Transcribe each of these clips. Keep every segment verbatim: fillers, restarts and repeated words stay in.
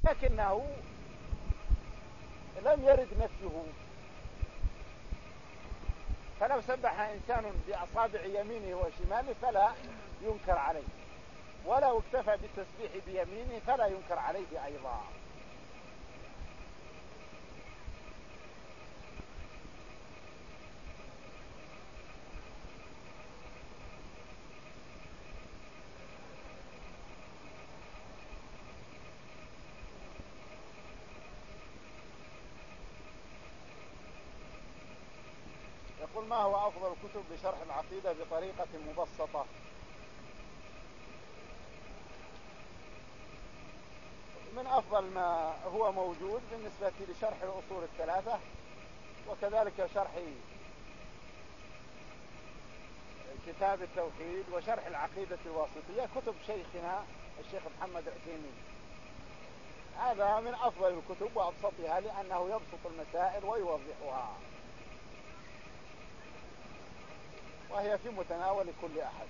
لكنه لم يرد نفيه، فلو سبح إنسان بأصابع يمينه وشماله فلا ينكر عليه، ولو اكتفى بالتسبيح بيمينه فلا ينكر عليه أيضا. يقول: ما هو أفضل الكتب لشرح العقيدة بطريقة مبسطة؟ من أفضل ما هو موجود بالنسبة لشرح الأصول الثلاثة، وكذلك شرح كتاب التوحيد، وشرح العقيدة الواسطية، كتب شيخنا الشيخ محمد العثيمين. هذا من أفضل الكتب وأبسطها، لأنه يبسط المسائل ويوضحها، وهي في متناول كل أحد.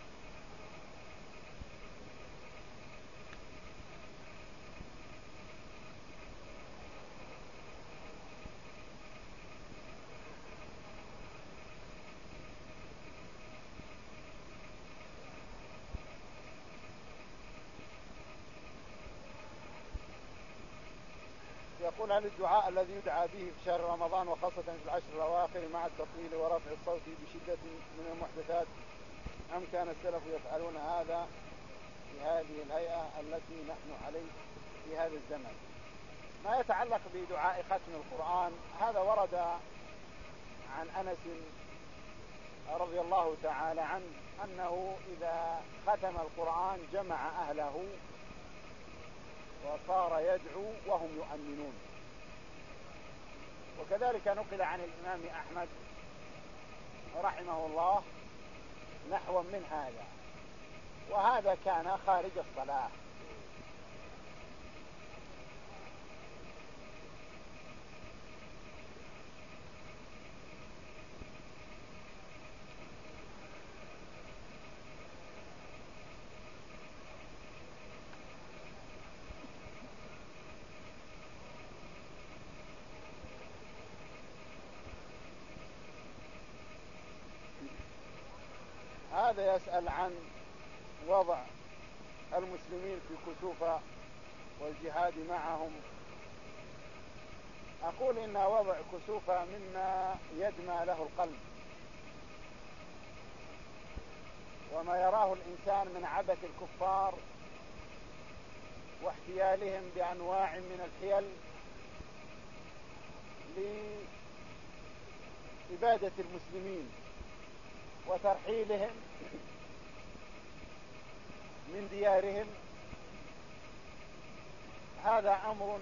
يقول: هل الدعاء الذي يدعى به في شهر رمضان وخاصة في العشر الأواخر مع التطويل ورفع الصوت بشدة من المحدثات، أم كان السلف يفعلون هذا في هذه الهيئة التي نحن عليه في هذا الزمن؟ ما يتعلق بدعاء ختم القرآن هذا ورد عن أنس رضي الله تعالى عنه أنه إذا ختم القرآن جمع أهله وصار يدعو وهم يؤمنون. وكذلك نقل عن الإمام أحمد رحمه الله نحو من هذا، وهذا كان خارج الصلاة. هذا يسأل عن وضع المسلمين في كسوفة والجهاد معهم. أقول إن وضع كسوفة مما يدمى له القلب، وما يراه الإنسان من عبث الكفار واحتيالهم بأنواع من الحيل لإبادة المسلمين وترحيلهم من ديارهم. هذا أمر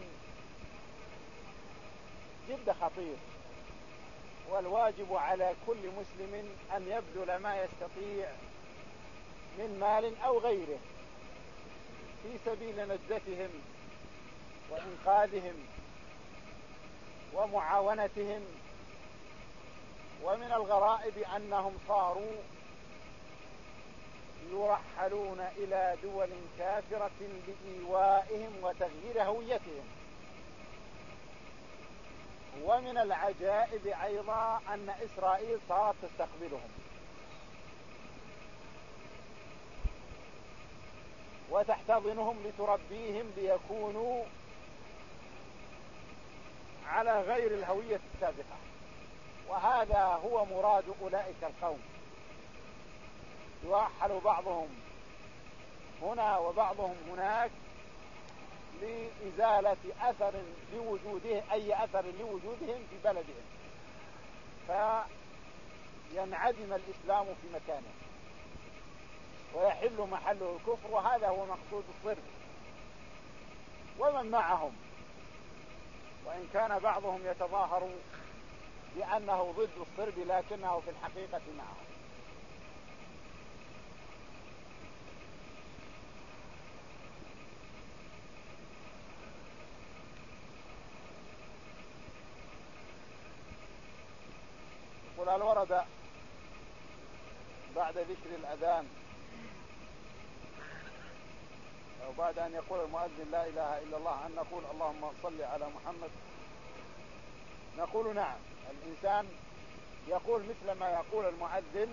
جد خطير، والواجب على كل مسلم أن يبذل ما يستطيع من مال أو غيره في سبيل نجدتهم وإنقاذهم ومعاونتهم. ومن الغرائب أنهم صاروا يرحلون إلى دول كافرة لإيوائهم وتغيير هويتهم. ومن العجائب أيضا أن إسرائيل صارت تستقبلهم وتحتضنهم لتربيهم ليكونوا على غير الهوية السابقة. وهذا هو مراد أولئك القوم، يرحل بعضهم هنا وبعضهم هناك لإزالة أثر لوجوده أي أثر لوجودهم في بلدهم، فينعدم الإسلام في مكانه ويحل محله الكفر. وهذا هو مقصود الصرف ومن معهم، وإن كان بعضهم يتظاهر بأنه ضد الصرب لكنه في الحقيقة معهم. يقول: هل ورد بعد ذكر الأذان وبعد أن يقول المؤذن لا إله إلا الله أن نقول اللهم صل على محمد؟ نقول نعم، الإنسان يقول مثل ما يقول المؤذن،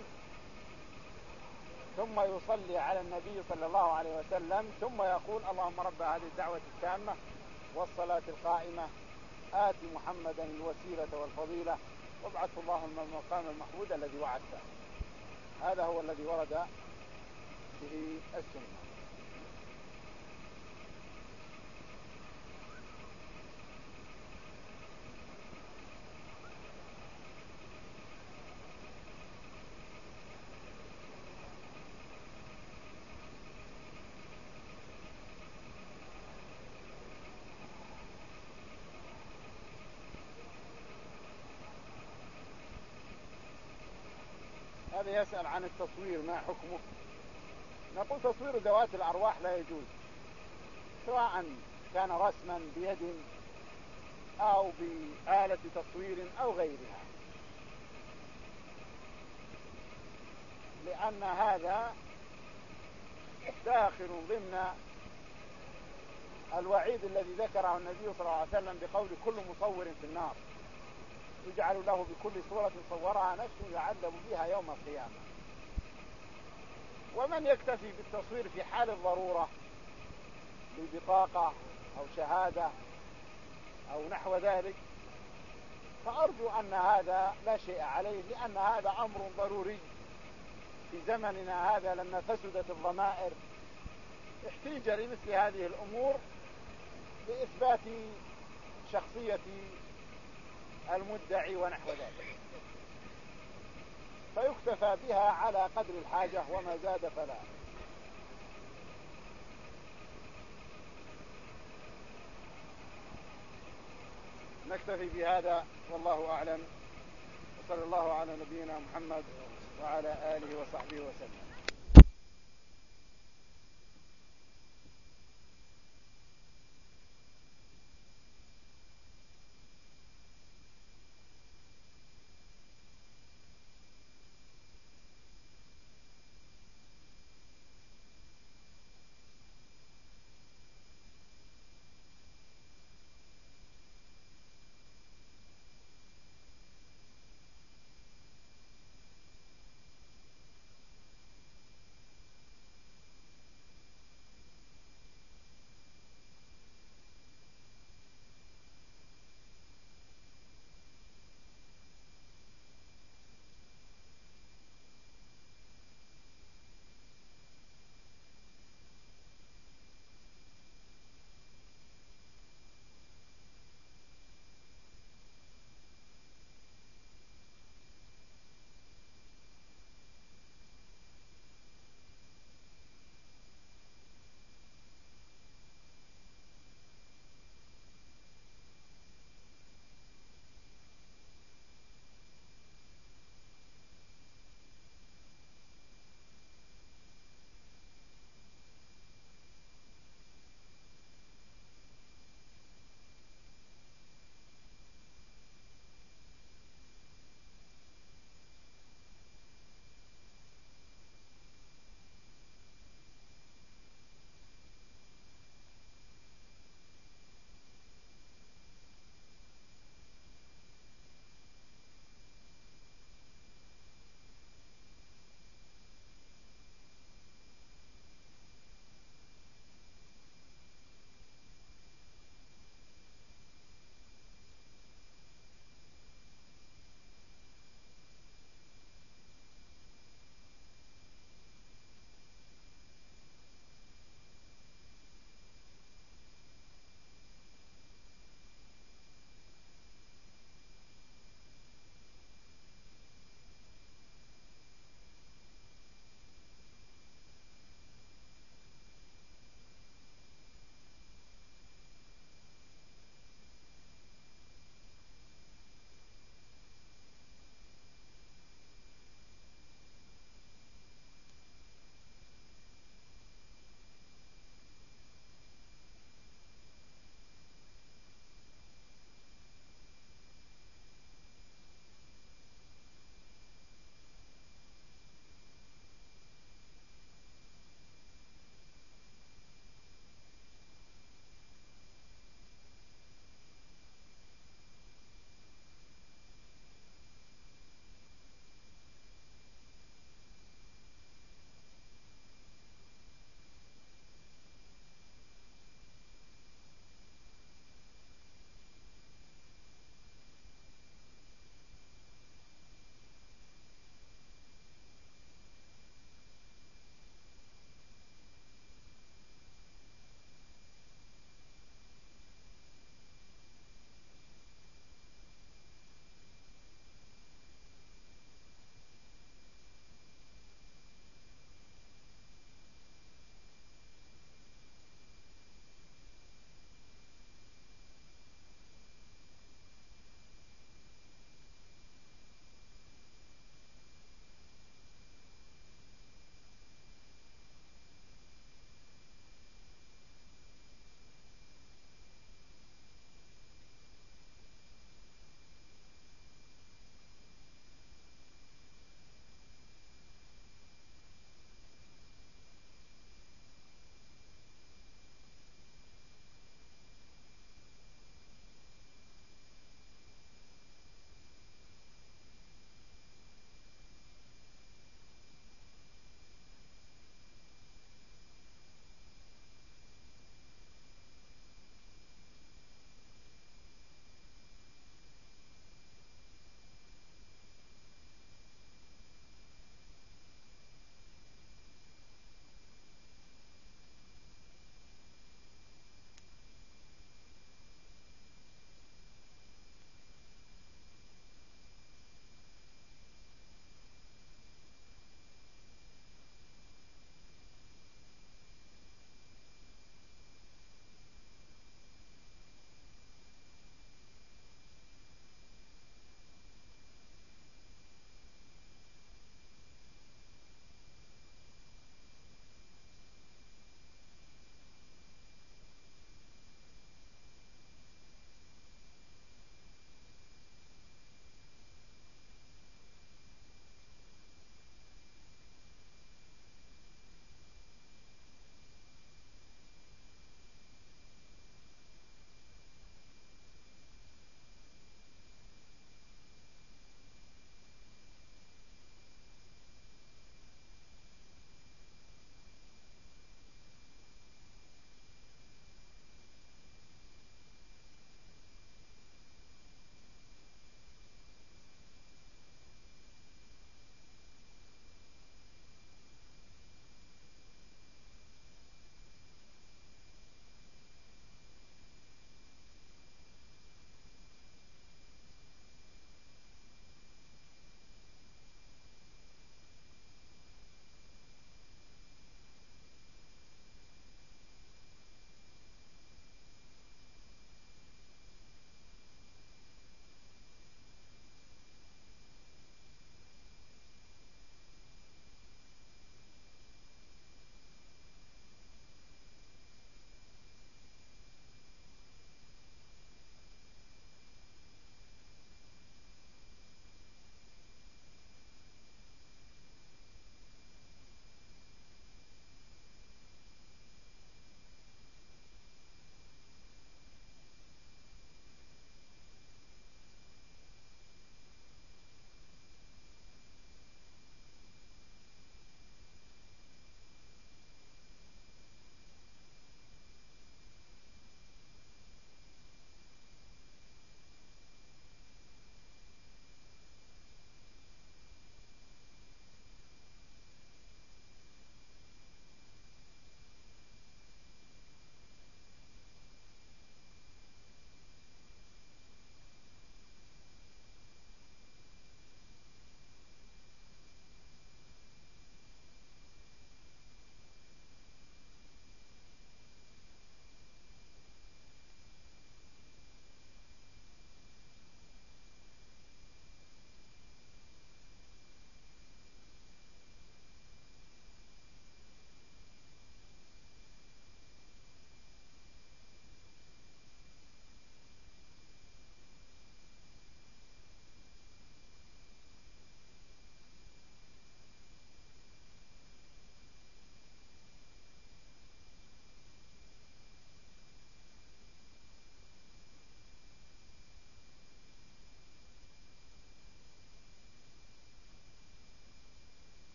ثم يصلي على النبي صلى الله عليه وسلم، ثم يقول اللهم رب هذه الدعوة التامة والصلاة القائمة آت محمدا الوسيلة والفضيلة وابعثه اللهم المقام المحمود الذي وعدته. هذا هو الذي ورد به السنة. هذا يسأل عن التصوير ما حكمه؟ نقول تصوير ذوات الأرواح لا يجوز، سواء كان رسما بيد أو بآلة تصوير أو غيرها، لأن هذا داخل ضمن الوعيد الذي ذكره النبي صلى الله عليه وسلم بقول كل مصور في النار، يجعل له بكل صورة صورها نفسه يعذب بها يوم القيامة. ومن يكتفي بالتصوير في حال الضرورة ببطاقة أو شهادة أو نحو ذلك فأرجو أن هذا لا شيء عليه، لأن هذا أمر ضروري في زمننا هذا لما فسدت الضمائر، احتيج لمثل هذه الأمور لإثبات شخصية المدعي ونحو ذلك، فيكتفى بها على قدر الحاجة وما زاد فلا. نكتفي بهذا والله أعلم، وصلى الله على نبينا محمد وعلى آله وصحبه وسلم.